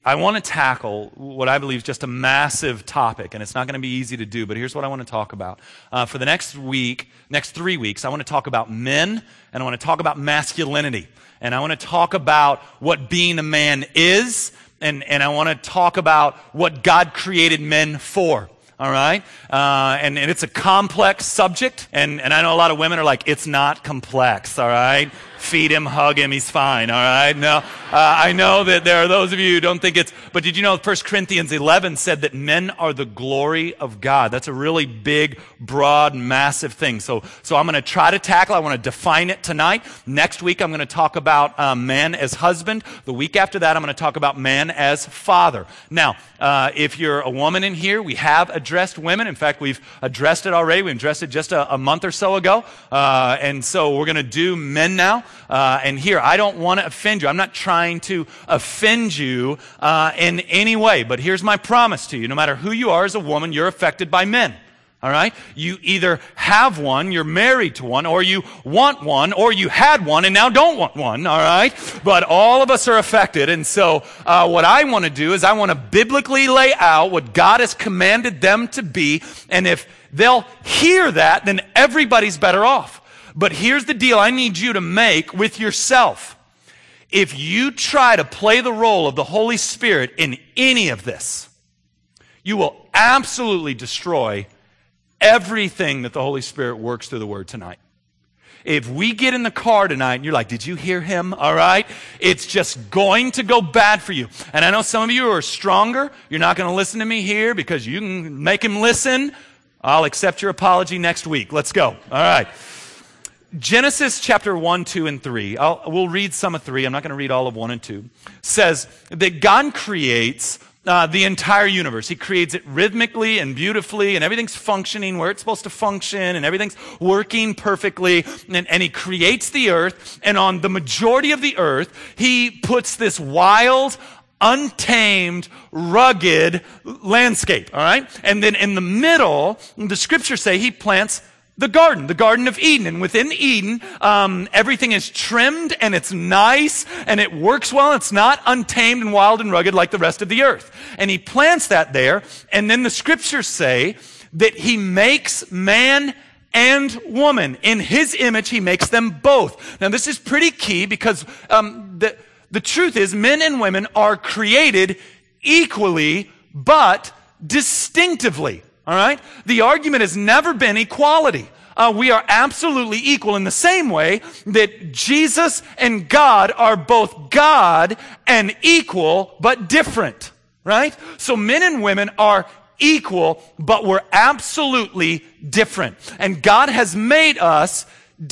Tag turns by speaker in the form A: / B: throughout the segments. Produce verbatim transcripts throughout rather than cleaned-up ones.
A: I want to tackle what I believe is just a massive topic, and it's not going to be easy to do, but here's what I want to talk about. Uh, for the next week, next three weeks, I want to talk about men, and I want to talk about masculinity. And I want to talk about what being a man is, and, and I want to talk about what God created men for. All right? Uh, and, and it's a complex subject, and, and I know a lot of women are like, it's not complex, all right? Feed him, hug him, he's fine, all right? No, uh, I know that there are those of you who don't think it's, but did you know First Corinthians eleven said that men are the glory of God? That's a really big, broad, massive thing. So, so I'm going to try to tackle, I want to define it tonight. Next week, I'm going to talk about um, man as husband. The week after that, I'm going to talk about man as father. Now, uh, if you're a woman in here, we have addressed women. In fact, we've addressed it already. We addressed it just a, a month or so ago. Uh, and so we're going to do men now. Uh, and here, I don't want to offend you. I'm not trying to offend you uh, in any way. But here's my promise to you. No matter who you are as a woman, you're affected by men. All right? You either have one, you're married to one, or you want one, or you had one and now don't want one. All right? But all of us are affected. And so uh, what I want to do is I want to biblically lay out what God has commanded them to be. And if they'll hear that, then everybody's better off. But here's the deal I need you to make with yourself. If you try to play the role of the Holy Spirit in any of this, you will absolutely destroy everything that the Holy Spirit works through the Word tonight. If we get in the car tonight and you're like, did you hear him? All right? It's just going to go bad for you. And I know some of you are stronger. You're not going to listen to me here because you can make him listen. I'll accept your apology next week. Let's go. All right. Genesis chapter one, two, and three, I'll, we'll read some of three, I'm not going to read all of one and two, says that God creates uh, the entire universe. He creates it rhythmically and beautifully, and everything's functioning where it's supposed to function, and everything's working perfectly, and, and He creates the earth, and on the majority of the earth, He puts this wild, untamed, rugged landscape, all right? And then in the middle, the scriptures say He plants the garden, the Garden of Eden. And within Eden, um, everything is trimmed and it's nice and it works well. It's not untamed and wild and rugged like the rest of the earth. And He plants that there. And then the scriptures say that He makes man and woman. In His image, He makes them both. Now, this is pretty key because um, the, the truth is men and women are created equally but distinctively. All right? The argument has never been equality. Uh, we are absolutely equal in the same way that Jesus and God are both God and equal but different. Right? So men and women are equal, but we're absolutely different. And God has made us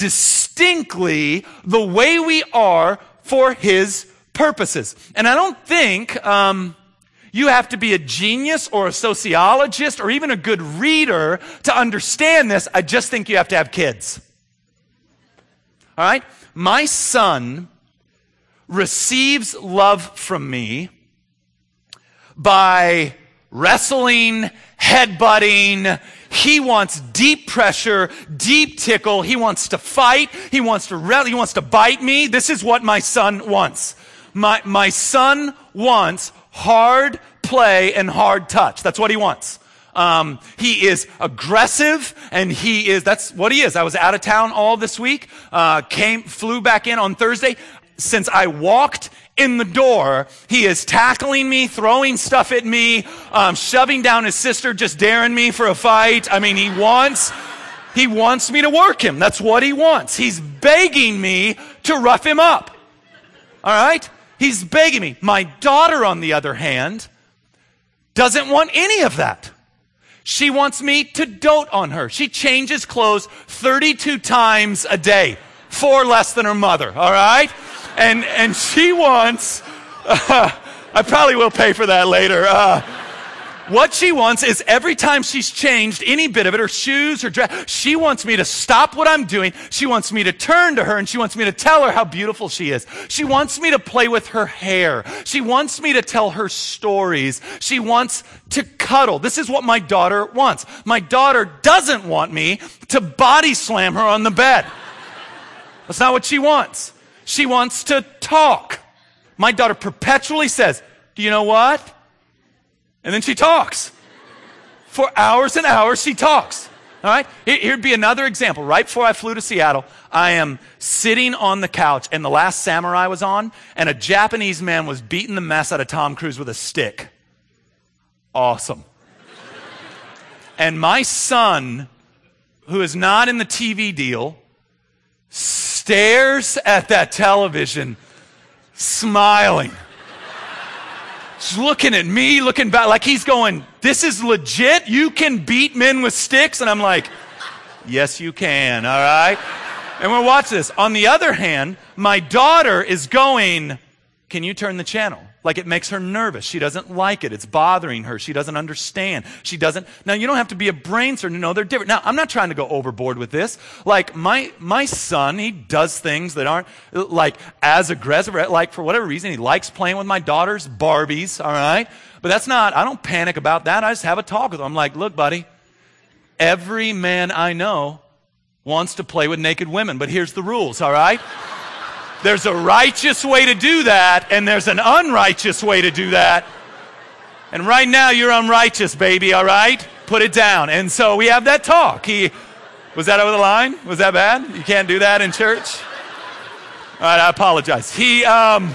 A: distinctly the way we are for His purposes. And I don't think Um, you have to be a genius or a sociologist or even a good reader to understand this. I just think you have to have kids. All right? My son receives love from me by wrestling, headbutting. He wants deep pressure, deep tickle. He wants to fight. He wants to re- he wants to bite me. This is what my son wants. My, my son wants hard play and hard touch. That's what he wants. Um, he is aggressive, and he is, that's what he is. I was out of town all this week, uh, came, flew back in on Thursday. Since I walked in the door, he is tackling me, throwing stuff at me, um, shoving down his sister, just daring me for a fight. I mean, he wants, he wants me to work him. That's what he wants. He's begging me to rough him up. All right? He's begging me. My daughter, on the other hand, doesn't want any of that. She wants me to dote on her. She changes clothes thirty-two times a day, four less than her mother, all right? And and she wants, uh, I probably will pay for that later. Uh, what she wants is every time she's changed any bit of it, her shoes, her dress, she wants me to stop what I'm doing. She wants me to turn to her and she wants me to tell her how beautiful she is. She wants me to play with her hair. She wants me to tell her stories. She wants to cuddle. This is what my daughter wants. My daughter doesn't want me to body slam her on the bed. That's not what she wants. She wants to talk. My daughter perpetually says, Do you know what? And then she talks. For hours and hours, she talks. All right? Here'd be another example. Right before I flew to Seattle, I am sitting on the couch, and The Last Samurai was on, and a Japanese man was beating the mess out of Tom Cruise with a stick. Awesome. And my son, who is not in the T V deal, stares at that television, smiling. Just looking at me, looking back, like he's going, this is legit? You can beat men with sticks? And I'm like, yes, you can, all right? And we'll watch this. On the other hand, my daughter is going, can you turn the channel? Like it makes her nervous. She doesn't like it. It's bothering her. She doesn't understand. She doesn't. Now, you don't have to be a brain surgeon to know they're different. Now, I'm not trying to go overboard with this. Like my, my son, he does things that aren't like as aggressive. Like for whatever reason, he likes playing with my daughter's Barbies, all right? But that's not, I don't panic about that. I just have a talk with him. I'm like, look, buddy, every man I know wants to play with naked women, but here's the rules, all right? There's a righteous way to do that, and there's an unrighteous way to do that. And right now, you're unrighteous, baby, all right? Put it down. And so we have that talk. He, was that over the line? Was that bad? You can't do that in church? All right, I apologize. He, um,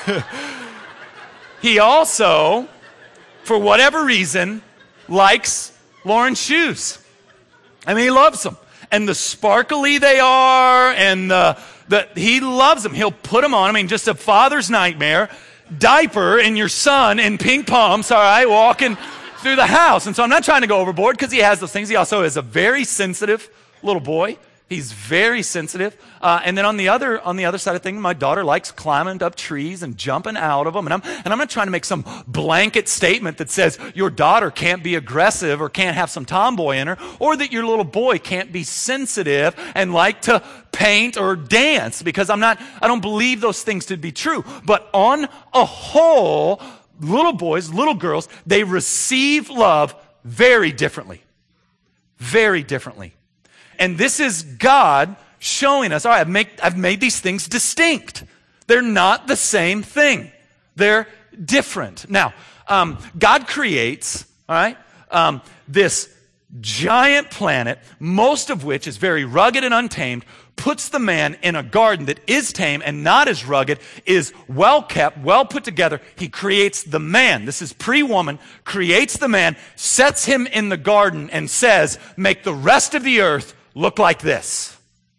A: he also, for whatever reason, likes Lauren's shoes. I mean, he loves them. And the sparkly they are, and the... That he loves them. He'll put them on. I mean, just a father's nightmare. Diaper and your son in pink pumps, all right, walking through the house. And so I'm not trying to go overboard because he has those things. He also is a very sensitive little boy. He's very sensitive. Uh, and then on the other on the other side of things, my daughter likes climbing up trees and jumping out of them. And I'm and I'm not trying to make some blanket statement that says your daughter can't be aggressive or can't have some tomboy in her, or that your little boy can't be sensitive and like to paint or dance, because I'm not I don't believe those things to be true. But on a whole, little boys, little girls, they receive love very differently. Very differently. And this is God showing us, all right, I've, make, I've made these things distinct. They're not the same thing. They're different. Now, um, God creates, all right, um, this giant planet, most of which is very rugged and untamed, puts the man in a garden that is tame and not as rugged, is well kept, well put together. He creates the man. This is pre-woman, creates the man, sets him in the garden and says, make the rest of the earth look like this.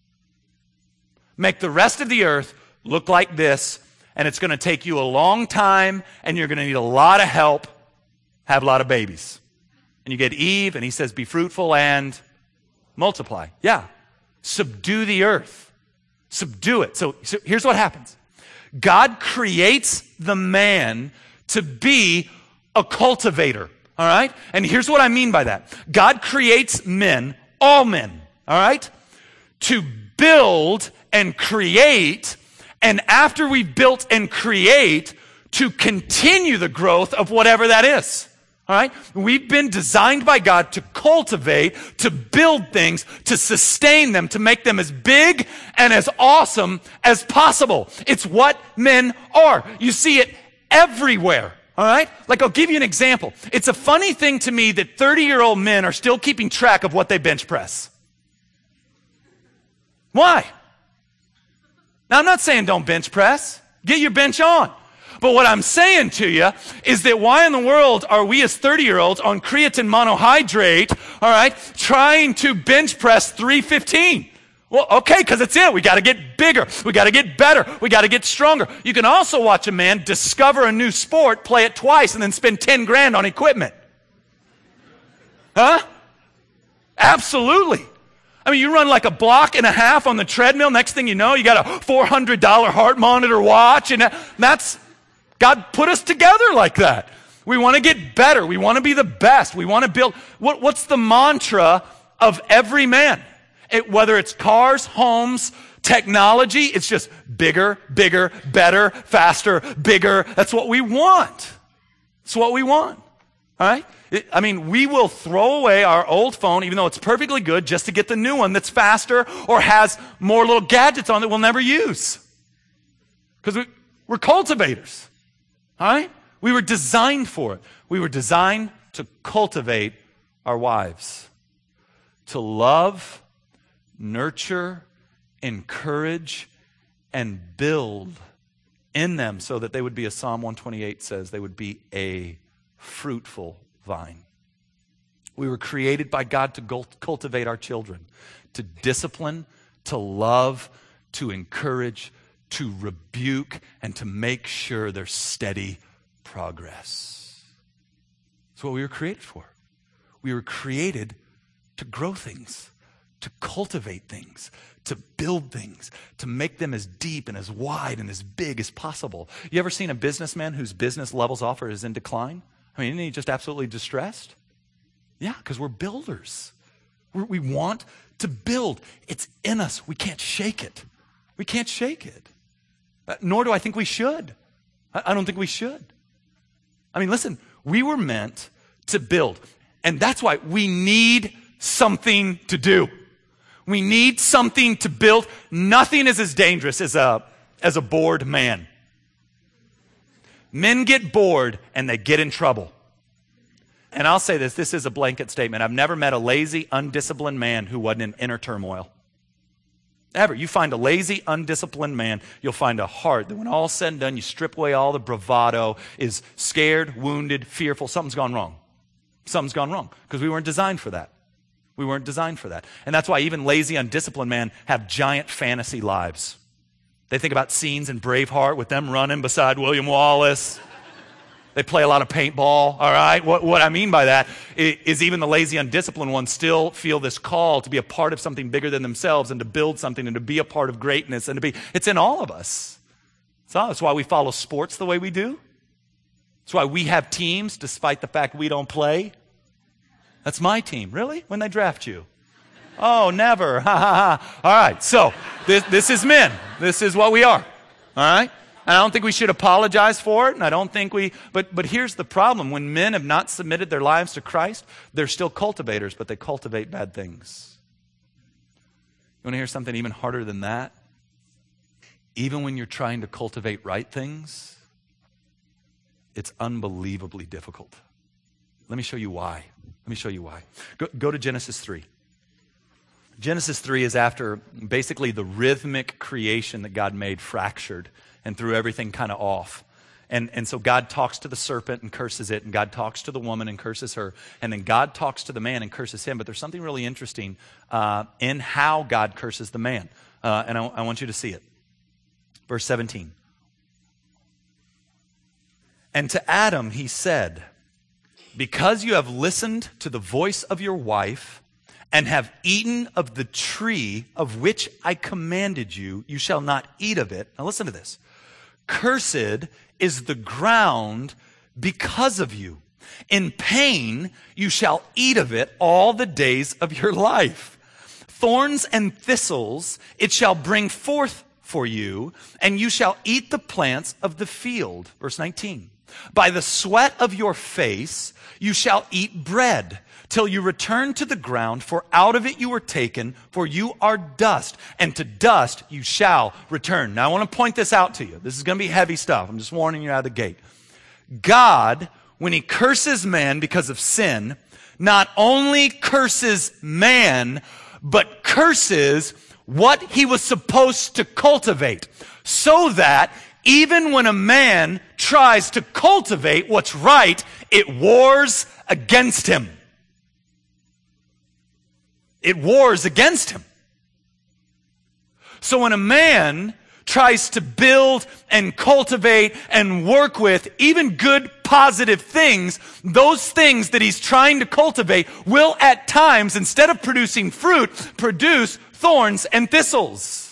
A: Make the rest of the earth look like this, and it's going to take you a long time, and you're going to need a lot of help, have a lot of babies. And you get Eve, and he says, be fruitful and multiply. Yeah. Subdue the earth. Subdue it. So, so here's what happens. God creates the man to be a cultivator. All right? And here's what I mean by that. God creates men, all men, all right, to build and create, and after we've built and create, to continue the growth of whatever that is. All right? We've been designed by God to cultivate, to build things, to sustain them, to make them as big and as awesome as possible. It's what men are. You see it everywhere. All right? Like, I'll give you an example. It's a funny thing to me that thirty-year-old men are still keeping track of what they bench press. Why? Now, I'm not saying don't bench press. Get your bench on. But what I'm saying to you is that why in the world are we as thirty-year-olds on creatine monohydrate, all right, trying to bench press three fifteen? Well, okay, because it's it. We got to get bigger. We got to get better. We got to get stronger. You can also watch a man discover a new sport, play it twice, and then spend ten grand on equipment. Huh? Absolutely. I mean, you run like a block and a half on the treadmill. Next thing you know, you got a four hundred dollars heart monitor watch. And that's, God put us together like that. We want to get better. We want to be the best. We want to build. What, what's the mantra of every man? It, whether it's cars, homes, technology, it's just bigger, bigger, better, faster, bigger. That's what we want. It's what we want. All right? It, I mean, we will throw away our old phone, even though it's perfectly good, just to get the new one that's faster or has more little gadgets on that we'll never use. Because we, we're cultivators. All right? We were designed for it. We were designed to cultivate our wives, to love, nurture, encourage, and build in them so that they would be, as Psalm one twenty-eight says, they would be a fruitful vine. We were created by God to cultivate our children, to discipline, to love, to encourage, to rebuke, and to make sure there's steady progress. That's what we were created for. We were created to grow things, to cultivate things, to build things, to make them as deep and as wide and as big as possible. You ever seen a businessman whose business levels off or is in decline? I mean, isn't he just absolutely distressed? Yeah, because we're builders. We're, we want to build. It's in us. We can't shake it. We can't shake it. Uh, nor do I think we should. I, I don't think we should. I mean, listen, we were meant to build. And that's why we need something to do. We need something to build. Nothing is as dangerous as a, as a bored man. Men get bored and they get in trouble. And I'll say this, this is a blanket statement. I've never met a lazy, undisciplined man who wasn't in inner turmoil. Ever. You find a lazy, undisciplined man, you'll find a heart that when all's said and done, you strip away all the bravado, is scared, wounded, fearful. Something's gone wrong. Something's gone wrong because we weren't designed for that. We weren't designed for that. And that's why even lazy, undisciplined men have giant fantasy lives. They think about scenes in Braveheart with them running beside William Wallace. They play a lot of paintball, all right? What, what I mean by that is even the lazy, undisciplined ones still feel this call to be a part of something bigger than themselves and to build something and to be a part of greatness and to be, it's in all of us. So that's why we follow sports the way we do. That's why we have teams despite the fact we don't play. That's my team. Really? When they draft you? Oh, never. Ha, ha, ha. All right, so this, this is men. This is what we are, all right? And I don't think we should apologize for it, and I don't think we, but, but here's the problem. When men have not submitted their lives to Christ, they're still cultivators, but they cultivate bad things. You want to hear something even harder than that? Even when you're trying to cultivate right things, it's unbelievably difficult. Let me show you why. Let me show you why. Go, go to Genesis three. Genesis three is after basically the rhythmic creation that God made fractured and threw everything kind of off. And, and so God talks to the serpent and curses it, and God talks to the woman and curses her, and then God talks to the man and curses him. But there's something really interesting uh, in how God curses the man. Uh, and I, I want you to see it. Verse seventeen. And to Adam he said, because you have listened to the voice of your wife and have eaten of the tree of which I commanded you, you shall not eat of it. Now listen to this. Cursed is the ground because of you. In pain you shall eat of it all the days of your life. Thorns and thistles it shall bring forth for you, and you shall eat the plants of the field. Verse nineteen. By the sweat of your face you shall eat bread till you return to the ground, for out of it you were taken, for you are dust, and to dust you shall return. Now I want to point this out to you. This is going to be heavy stuff. I'm just warning you out of the gate. God, when he curses man because of sin, not only curses man, but curses what he was supposed to cultivate, so that even when a man tries to cultivate what's right, it wars against him. It wars against him. So when a man tries to build and cultivate and work with even good, positive things, those things that he's trying to cultivate will at times, instead of producing fruit, produce thorns and thistles.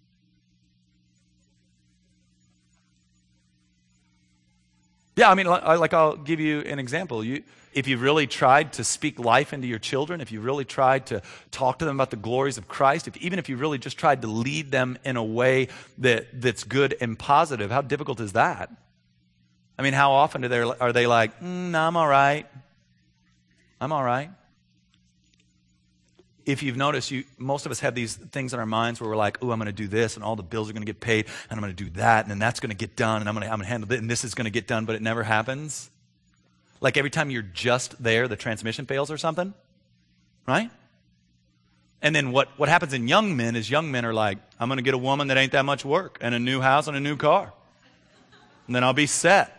A: Yeah, I mean, like I'll give you an example. You, if you really tried to speak life into your children, if you really tried to talk to them about the glories of Christ, if, even if you really just tried to lead them in a way that, that's good and positive, how difficult is that? I mean, how often do they, are they like, mm, no, I'm all right. I'm all right. if you've noticed, you, most of us have these things in our minds where we're like, oh, I'm going to do this, and all the bills are going to get paid, and I'm going to do that, and then that's going to get done, and I'm going to, I'm going to handle it, and this is going to get done, but it never happens. Like every time you're just there, the transmission fails or something, right? And then what, what happens in young men is young men are like, I'm going to get a woman that ain't that much work, and a new house and a new car, and then I'll be set.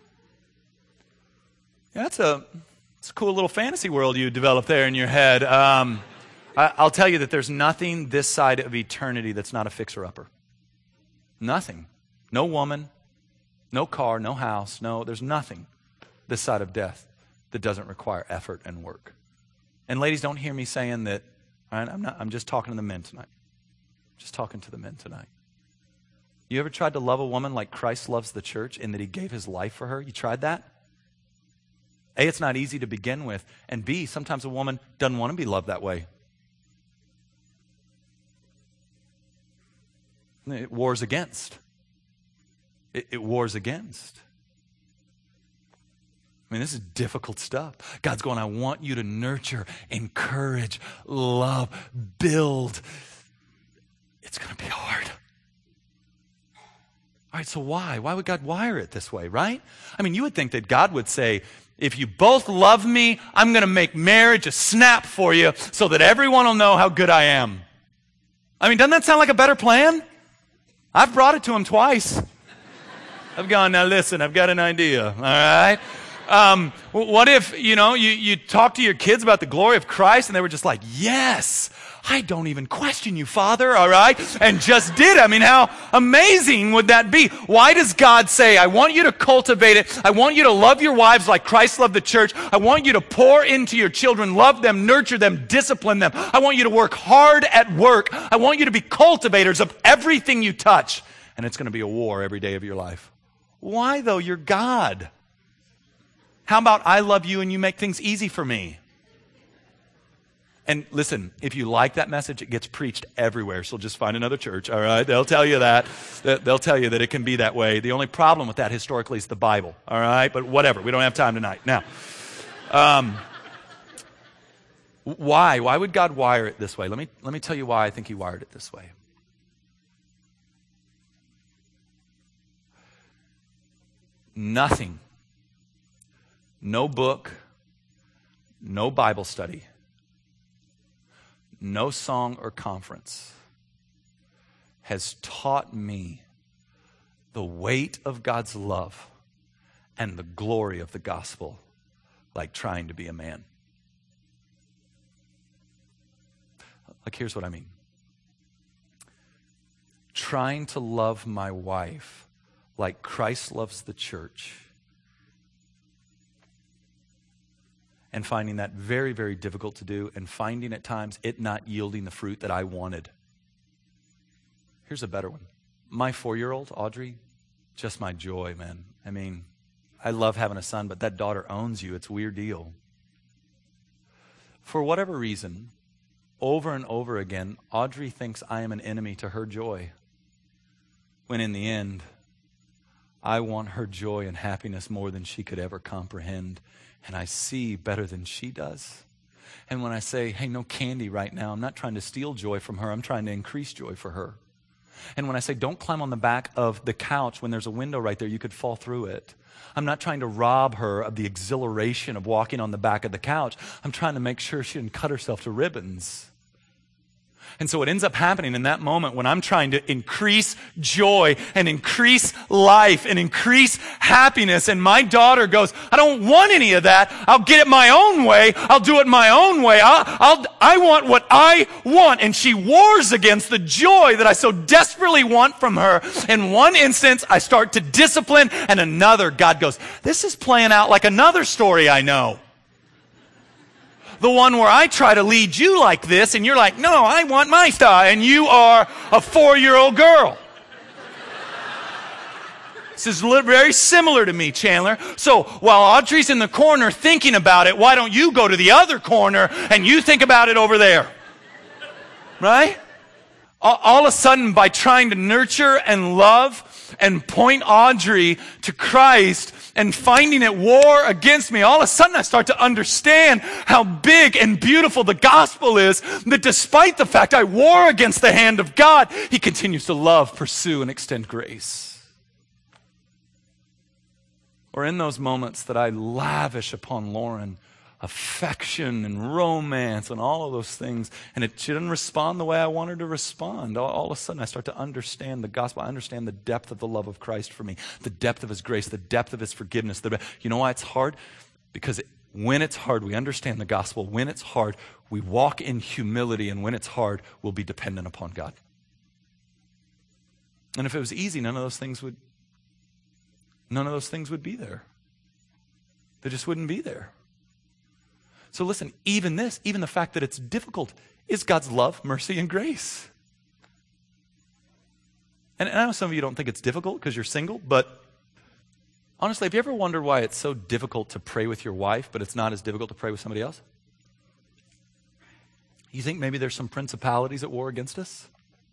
A: Yeah, that's a, that's a cool little fantasy world you developed there in your head. Um, I, I'll tell you that there's nothing this side of eternity that's not a fixer-upper. Nothing. No woman, no car, no house, no, there's nothing this side of death that doesn't require effort and work. And ladies, don't hear me saying that, all right, I'm not, I'm just talking to the men tonight. Just talking to the men tonight. You ever tried to love a woman like Christ loves the church in that he gave his life for her? You tried that? A, it's not easy to begin with. And B, sometimes a woman doesn't want to be loved that way. It wars against. It, it wars against. I mean, this is difficult stuff. God's going, I want you to nurture, encourage, love, build. It's going to be hard. All right, so why? Why would God wire it this way, right? I mean, you would think that God would say, if you both love me, I'm going to make marriage a snap for you so that everyone will know how good I am. I mean, doesn't that sound like a better plan? I've brought it to him twice. I've gone, now listen, I've got an idea, all right? Um, what if, you know, you, you talk to your kids about the glory of Christ and they were just like, yes, I don't even question you, Father, all right? And just did. I mean, how amazing would that be? Why does God say, I want you to cultivate it. I want you to love your wives like Christ loved the church. I want you to pour into your children, love them, nurture them, discipline them. I want you to work hard at work. I want you to be cultivators of everything you touch. And it's going to be a war every day of your life. Why, though? You're God. How about I love you and you make things easy for me? And listen, if you like that message, it gets preached everywhere. So just find another church, all right? They'll tell you that. They'll tell you that it can be that way. The only problem with that historically is the Bible, all right? But whatever, we don't have time tonight. Now, um, why? Why would God wire it this way? Let me, let me tell you why I think he wired it this way. Nothing. No book, no Bible study, no song or conference has taught me the weight of God's love and the glory of the gospel like trying to be a man. Like, here's what I mean. Trying to love my wife like Christ loves the church and finding that very, very difficult to do, and finding at times it not yielding the fruit that I wanted. Here's a better one. My four-year-old, Audrey, just my joy, man. I mean, I love having a son, but that daughter owns you. It's a weird deal. For whatever reason, over and over again, Audrey thinks I am an enemy to her joy, when in the end, I want her joy and happiness more than she could ever comprehend. And I see better than she does. And when I say, hey, no candy right now, I'm not trying to steal joy from her. I'm trying to increase joy for her. And when I say, don't climb on the back of the couch when there's a window right there, you could fall through it. I'm not trying to rob her of the exhilaration of walking on the back of the couch. I'm trying to make sure she didn't cut herself to ribbons. And so what ends up happening in that moment when I'm trying to increase joy and increase life and increase happiness, and my daughter goes, I don't want any of that. I'll get it my own way. I'll do it my own way. I'll, I'll, I want what I want. And she wars against the joy that I so desperately want from her. In one instance, I start to discipline, and another, God goes, this is playing out like another story I know. The one where I try to lead you like this, and you're like, no, I want my style, and you are a four-year-old girl. This is very similar to me, Chandler. So while Audrey's in the corner thinking about it, why don't you go to the other corner and you think about it over there? Right? All, all of a sudden, by trying to nurture and love and point Audrey to Christ and finding it war against me, all of a sudden I start to understand how big and beautiful the gospel is, that despite the fact I war against the hand of God, he continues to love, pursue, and extend grace. Or in those moments that I lavish upon Lauren affection and romance and all of those things, and it shouldn't respond the way I want her to respond. All, all of a sudden I start to understand the gospel. I understand the depth of the love of Christ for me, the depth of his grace, the depth of his forgiveness. The, you know why it's hard? Because it, when it's hard, we understand the gospel. When it's hard, we walk in humility, and when it's hard, we'll be dependent upon God. And if it was easy, none of those things would none of those things would be there. They just wouldn't be there. So listen, even this, even the fact that it's difficult, is God's love, mercy, and grace. And, and I know some of you don't think it's difficult because you're single, but honestly, have you ever wondered why it's so difficult to pray with your wife, but it's not as difficult to pray with somebody else? You think maybe there's some principalities at war against us?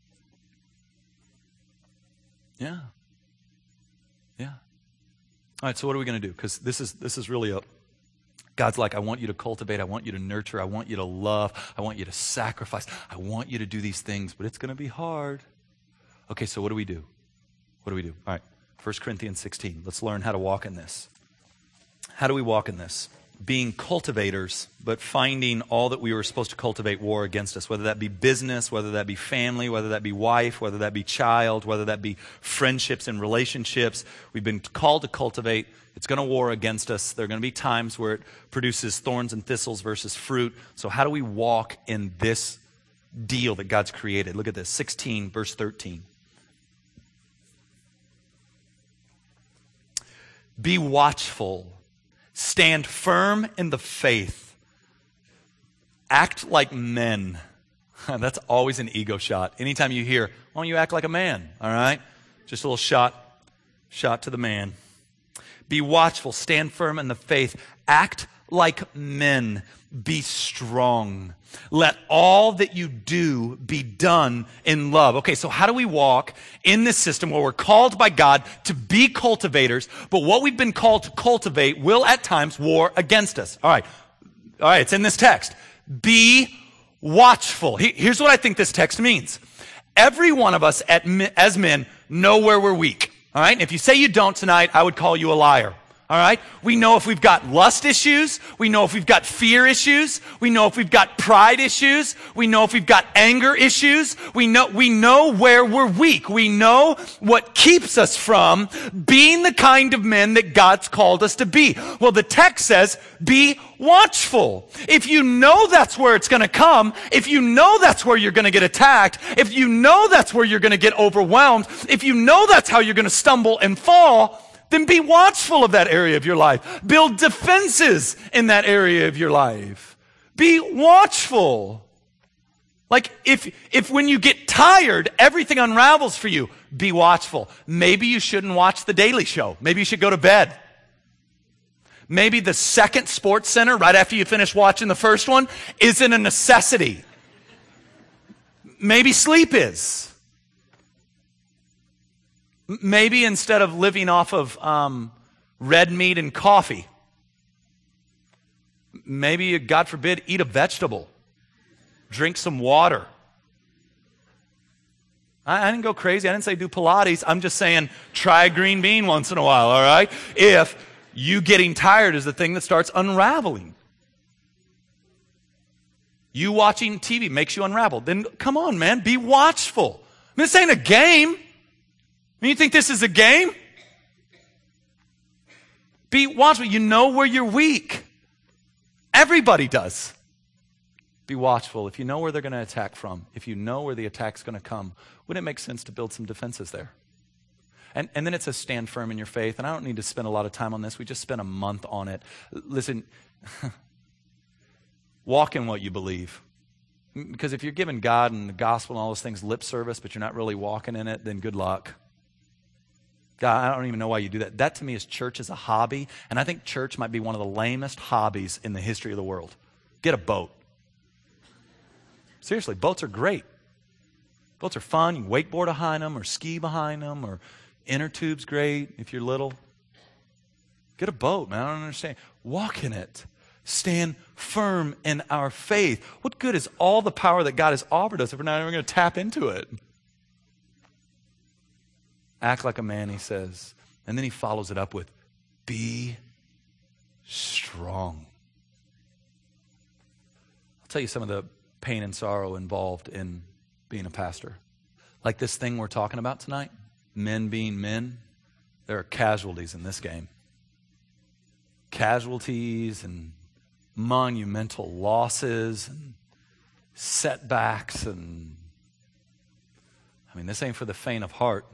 A: Yeah. Yeah. All right, so what are we going to do? Because this is this is really a... God's like, I want you to cultivate, I want you to nurture, I want you to love, I want you to sacrifice, I want you to do these things, but it's going to be hard. Okay, so what do we do? What do we do? All right, First Corinthians sixteen. Let's learn how to walk in this. How do we walk in this? Being cultivators, but finding all that we were supposed to cultivate war against us, whether that be business, whether that be family, whether that be wife, whether that be child, whether that be friendships and relationships. We've been called to cultivate. It's going to war against us. There are going to be times where it produces thorns and thistles versus fruit. So how do we walk in this deal that God's created? Look at this, sixteen, verse thirteen. Be watchful. Stand firm in the faith. Act like men. That's always an ego shot. Anytime you hear, why don't you act like a man? All right? Just a little shot, shot to the man. Be watchful. Stand firm in the faith. Act like men. Be strong. Let all that you do be done in love. Okay, so how do we walk in this system where we're called by God to be cultivators, but what we've been called to cultivate will at times war against us? All right, all right, it's in this text. Be watchful. Here's what I think this text means. Every one of us at, as men know where we're weak. All right, and if you say you don't tonight, I would call you a liar. All right? We know if we've got lust issues. We know if we've got fear issues. We know if we've got pride issues. We know if we've got anger issues. We know, we know where we're weak. We know what keeps us from being the kind of men that God's called us to be. Well, the text says, be watchful. If you know that's where it's going to come, if you know that's where you're going to get attacked, if you know that's where you're going to get overwhelmed, if you know that's how you're going to stumble and fall, then be watchful of that area of your life. Build defenses in that area of your life. Be watchful. Like if, if when you get tired, everything unravels for you, be watchful. Maybe you shouldn't watch The Daily Show. Maybe you should go to bed. Maybe the second Sports Center, right after you finish watching the first one, isn't a necessity. Maybe sleep is. Maybe instead of living off of um, red meat and coffee, maybe, God forbid, eat a vegetable. Drink some water. I, I didn't go crazy. I didn't say do Pilates. I'm just saying try a green bean once in a while, all right? If you getting tired is the thing that starts unraveling. You watching T V makes you unravel. Then come on, man, be watchful. I mean, this ain't a game. You think this is a game? Be watchful. You know where you're weak. Everybody does. Be watchful. If you know where they're going to attack from, if you know where the attack's going to come, wouldn't it make sense to build some defenses there? And, and then it says stand firm in your faith. And I don't need to spend a lot of time on this. We just spent a month on it. Listen, walk in what you believe. Because if you're giving God and the gospel and all those things lip service, but you're not really walking in it, then good luck. God, I don't even know why you do that. That to me is church as a hobby, and I think church might be one of the lamest hobbies in the history of the world. Get a boat. Seriously, boats are great. Boats are fun. You can wakeboard behind them or ski behind them or Inner tube's great if you're little. Get a boat, man. I don't understand. Walk in it. Stand firm in our faith. What good is all the power that God has offered us if we're not even going to tap into it? Act like a man, he says. And then he follows it up with, be strong. I'll tell you some of the pain and sorrow involved in being a pastor. Like this thing we're talking about tonight, men being men, there are casualties in this game. Casualties and monumental losses and setbacks. And I mean, this ain't for the faint of heart.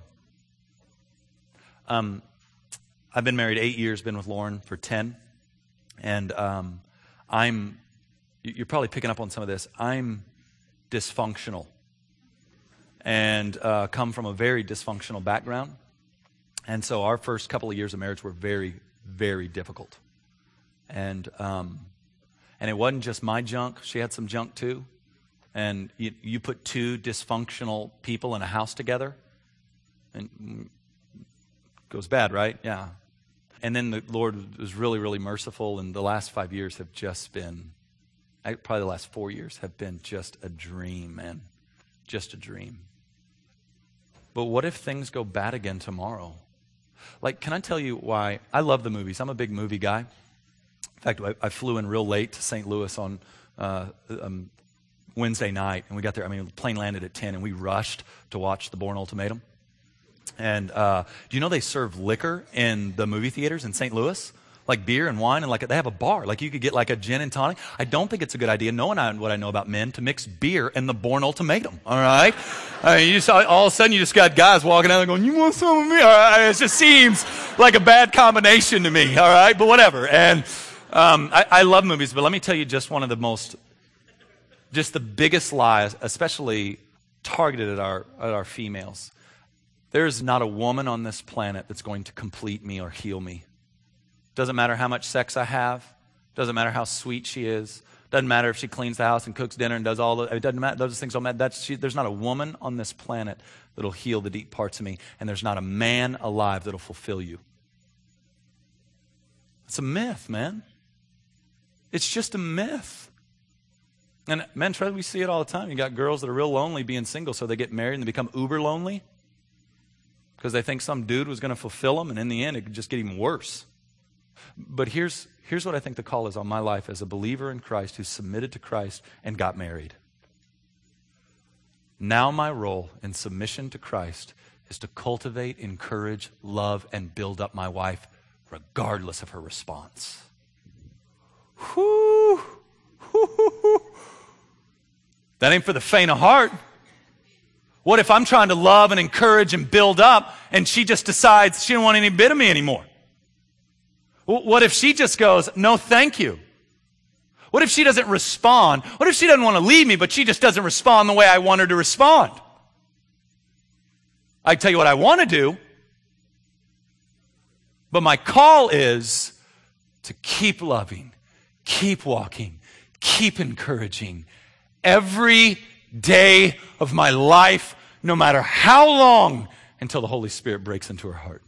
A: Um, I've been married eight years, been with Lauren for ten. And um, I'm, you're probably picking up on some of this, I'm dysfunctional. And uh, come from a very dysfunctional background. And so our first couple of years of marriage were very, very difficult. And um, and it wasn't just my junk. She had some junk too. And you, you put two dysfunctional people in a house together, and it goes bad, right? Yeah. And then the Lord was really, really merciful, and the last five years have just been, probably the last four years have been just a dream, man. Just a dream. But what if things go bad again tomorrow? Like, can I tell you why? I love the movies. I'm a big movie guy. In fact, I, I flew in real late to Saint Louis on uh, um, Wednesday night, and we got there. I mean, the plane landed at ten, and we rushed to watch The Bourne Ultimatum. And uh, do you know they serve liquor in the movie theaters in Saint Louis? Like beer and wine, and like they have a bar. Like you could get like a gin and tonic. I don't think it's a good idea, knowing I, what I know about men, to mix beer and the Bourne Ultimatum. All right, I mean, you just all of a sudden you just got guys walking out there going, "You want some of me?" All right, it just seems like a bad combination to me. All right, but whatever. And um, I, I love movies, but let me tell you just one of the most, just the biggest lies, especially targeted at our at our females. There's not a woman on this planet that's going to complete me or heal me. Doesn't matter how much sex I have. Doesn't matter how sweet she is. Doesn't matter if she cleans the house and cooks dinner and does all the, it doesn't matter. Those things don't matter. That's, she, there's not a woman on this planet that'll heal the deep parts of me. And there's not a man alive that'll fulfill you. It's a myth, man. It's just a myth. And men, we see it all the time. You got girls that are real lonely being single, so they get married and they become uber lonely because they think some dude was going to fulfill them, and in the end, it could just get even worse. But here's, here's what I think the call is on my life as a believer in Christ who submitted to Christ and got married. Now my role in submission to Christ is to cultivate, encourage, love, and build up my wife regardless of her response. Whew. Whew. That ain't for the faint of heart. What if I'm trying to love and encourage and build up and she just decides she don't want any bit of me anymore? What if she just goes, no, thank you? What if she doesn't respond? What if she doesn't want to leave me, but she just doesn't respond the way I want her to respond? I tell you what I want to do, but my call is to keep loving, keep walking, keep encouraging every day of my life, no matter how long, until the Holy Spirit breaks into her heart.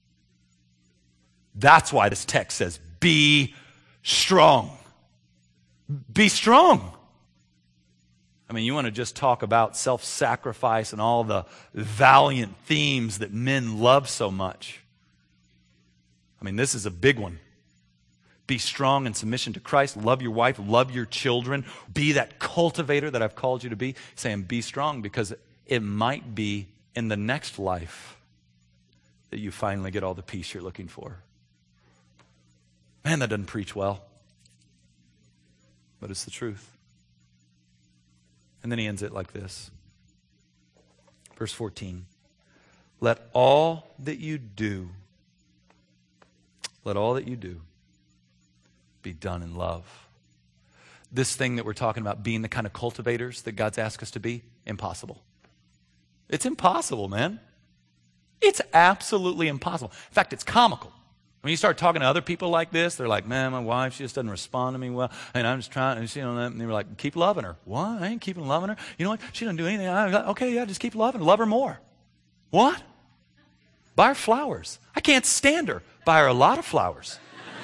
A: That's why this text says, be strong. Be strong. I mean, you want to just talk about self-sacrifice and all the valiant themes that men love so much. I mean, this is a big one. Be strong in submission to Christ. Love your wife. Love your children. Be that cultivator that I've called you to be. Saying be strong because it might be in the next life that you finally get all the peace you're looking for. Man, that doesn't preach well. But it's the truth. And then he ends it like this. Verse fourteen. Let all that you do, let all that you do be done in love. This thing that we're talking about, being the kind of cultivators that God's asked us to be, impossible. It's impossible, man. It's absolutely impossible. In fact, it's comical. When you start talking to other people like this, they're like, man, my wife, she just doesn't respond to me well. And I'm just trying, and, you know, and they're like, keep loving her. What? I ain't keeping loving her. You know what? She doesn't do anything. I, okay, yeah, just keep loving her. Love her more. What? Buy her flowers. I can't stand her. Buy her a lot of flowers.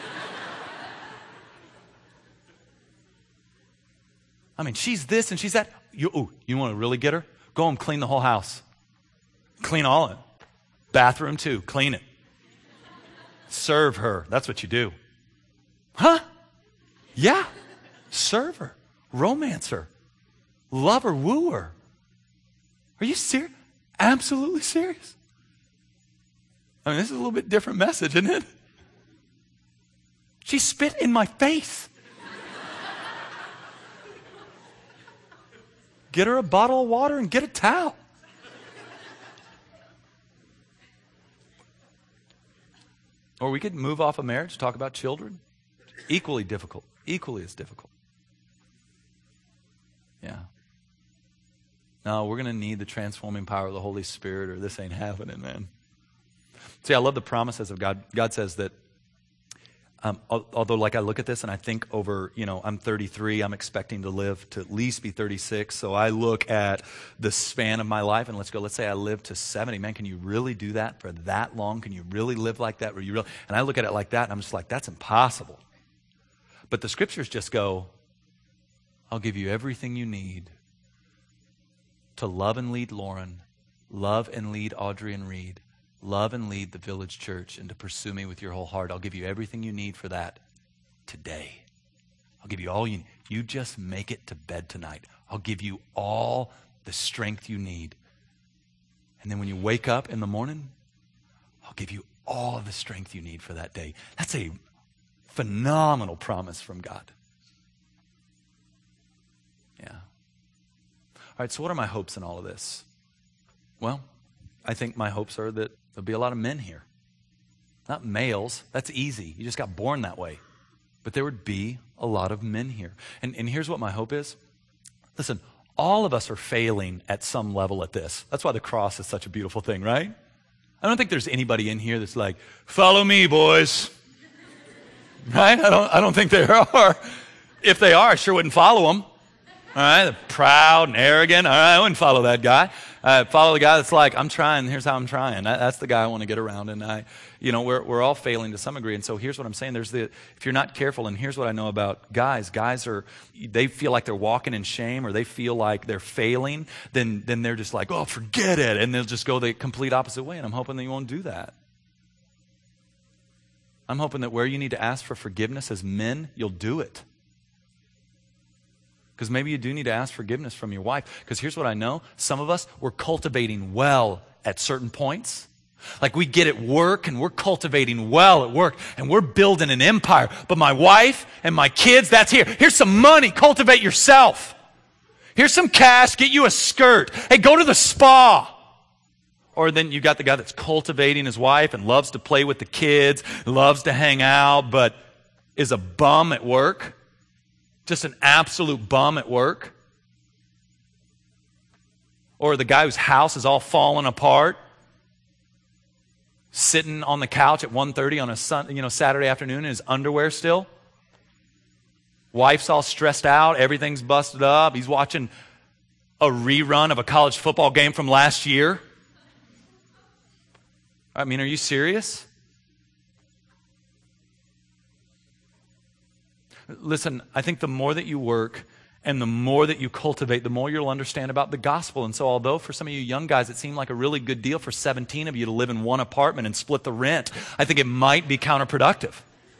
A: I mean, she's this and she's that. You, ooh, you want to really get her? Go home, clean the whole house. Clean all of it. Bathroom too, clean it. Serve her. That's what you do. Huh? Yeah. Serve her. Romance her. Love her, woo her. Are you serious? Absolutely serious. I mean, this is a little bit different message, isn't it? She spit in my face. Get her a bottle of water and get a towel. Or we could move off of marriage, talk about children. Equally difficult. Equally as difficult. Yeah. No, we're going to need the transforming power of the Holy Spirit or this ain't happening, man. See, I love the promises of God. God says that, um, although like I look at this and I think over, you know, I'm thirty-three, I'm expecting to live to at least be thirty-six. So I look at the span of my life and let's go, let's say I live to seventy. Man, can you really do that for that long? Can you really live like that? Were you really? And I look at it like that and I'm just like, that's impossible. But the scriptures just go, I'll give you everything you need to love and lead Lauren, love and lead Audrey and Reed, love and lead the Village Church, and to pursue me with your whole heart. I'll give you everything you need for that today. I'll give you all you need. You just make it to bed tonight. I'll give you all the strength you need. And then when you wake up in the morning, I'll give you all of the strength you need for that day. That's a phenomenal promise from God. Yeah. All right, so what are my hopes in all of this? Well, I think my hopes are that there'll be a lot of men here. Not males. That's easy. You just got born that way. But there would be a lot of men here. And, and here's what my hope is. Listen, all of us are failing at some level at this. That's why the cross is such a beautiful thing, right? I don't think there's anybody in here that's like, follow me, boys. Right? I don't, I don't think there are. If they are, I sure wouldn't follow them. All right, they're proud and arrogant. All right, I wouldn't follow that guy. Uh, follow the guy that's like, I'm trying. Here's how I'm trying. That, that's the guy I want to get around. And I, you know, we're we're all failing to some degree. And so here's what I'm saying. There's the if you're not careful. And here's what I know about guys. Guys are they feel like they're walking in shame, or they feel like they're failing. Then then they're just like, oh, forget it, and they'll just go the complete opposite way. And I'm hoping that you won't do that. I'm hoping that where you need to ask for forgiveness as men, you'll do it. Because maybe you do need to ask forgiveness from your wife. Because here's what I know. Some of us, we're cultivating well at certain points. Like we get at work and we're cultivating well at work and we're building an empire. But my wife and my kids, that's here. Here's some money. Cultivate yourself. Here's some cash. Get you a skirt. Hey, go to the spa. Or then you got the guy that's cultivating his wife and loves to play with the kids, loves to hang out, but is a bum at work. Just an absolute bum at work. Or the guy whose house is all falling apart, sitting on the couch at one thirty on a sun, you know, Saturday afternoon in his underwear still. Wife's all stressed out. Everything's busted up. He's watching a rerun of a college football game from last year. I mean, are you serious? Listen, I think the more that you work and the more that you cultivate, the more you'll understand about the gospel. And so although for some of you young guys it seemed like a really good deal for seventeen of you to live in one apartment and split the rent, I think it might be counterproductive.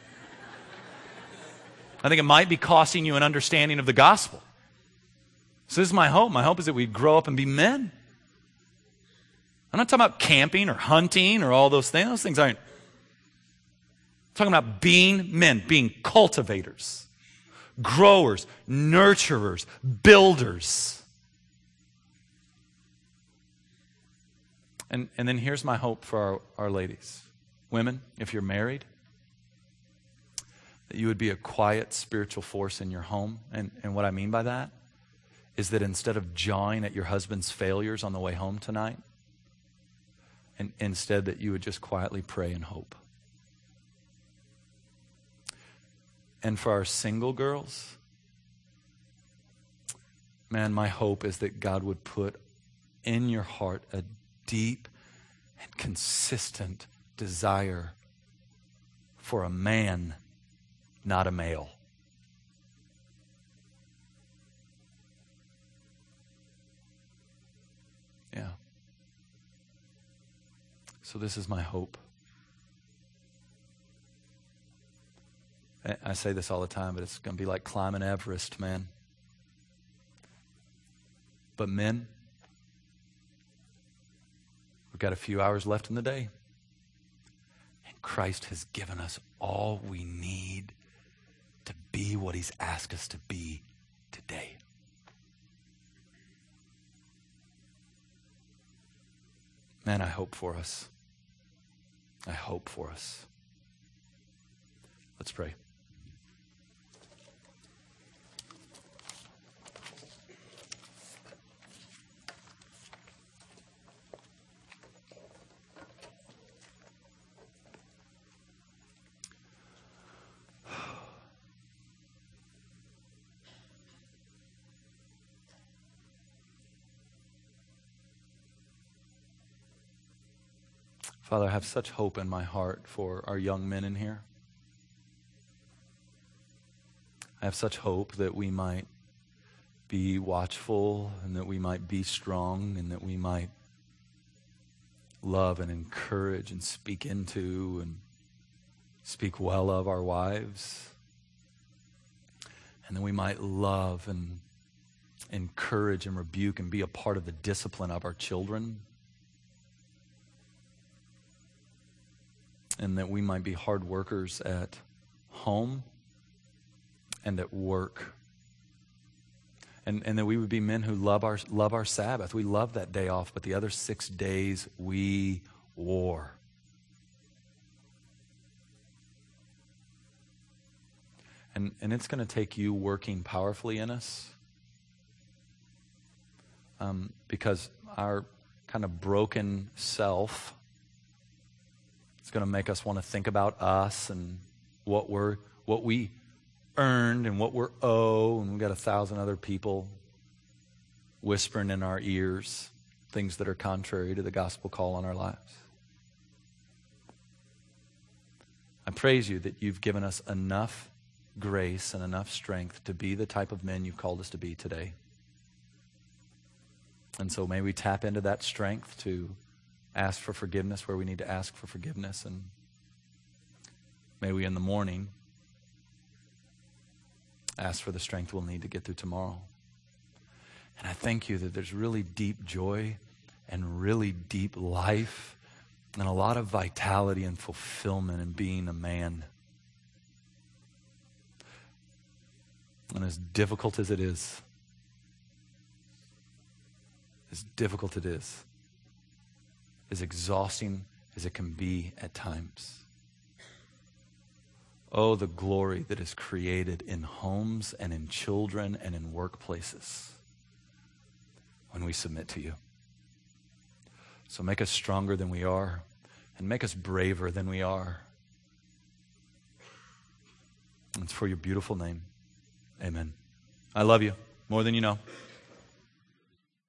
A: I think it might be costing you an understanding of the gospel. So this is my hope. My hope is that we grow up and be men. I'm not talking about camping or hunting or all those things. Those things aren't. I'm talking about being men, being cultivators, growers, nurturers, builders. And, and then here's my hope for our, our ladies. Women, if you're married, that you would be a quiet spiritual force in your home. And, and what I mean by that is that instead of jawing at your husband's failures on the way home tonight, and instead that you would just quietly pray and hope. And for our single girls, man, my hope is that God would put in your heart a deep and consistent desire for a man, not a male. Yeah. So this is my hope. I say this all the time, but it's going to be like climbing Everest, man. But men, we've got a few hours left in the day. And Christ has given us all we need to be what he's asked us to be today. Man, I hope for us. I hope for us. Let's pray. Father, I have such hope in my heart for our young men in here. I have such hope that we might be watchful and that we might be strong and that we might love and encourage and speak into and speak well of our wives. And that we might love and encourage and rebuke and be a part of the discipline of our children. And that we might be hard workers at home and at work. And, and that we would be men who love our, love our Sabbath. We love that day off, but the other six days we war. And, and it's going to take you working powerfully in us. Um, because our kind of broken self, it's going to make us want to think about us and what we're, what we earned and what we're owed, and we've got a thousand other people whispering in our ears things that are contrary to the gospel call on our lives. I praise you that you've given us enough grace and enough strength to be the type of men you've called us to be today. And so may we tap into that strength to ask for forgiveness where we need to ask for forgiveness. And may we in the morning ask for the strength we'll need to get through tomorrow. And I thank you that there's really deep joy and really deep life and a lot of vitality and fulfillment in being a man. And as difficult as it is, as difficult it is, as exhausting as it can be at times. Oh, the glory that is created in homes and in children and in workplaces when we submit to you. So make us stronger than we are and make us braver than we are. And it's for your beautiful name. Amen. I love you more than you know.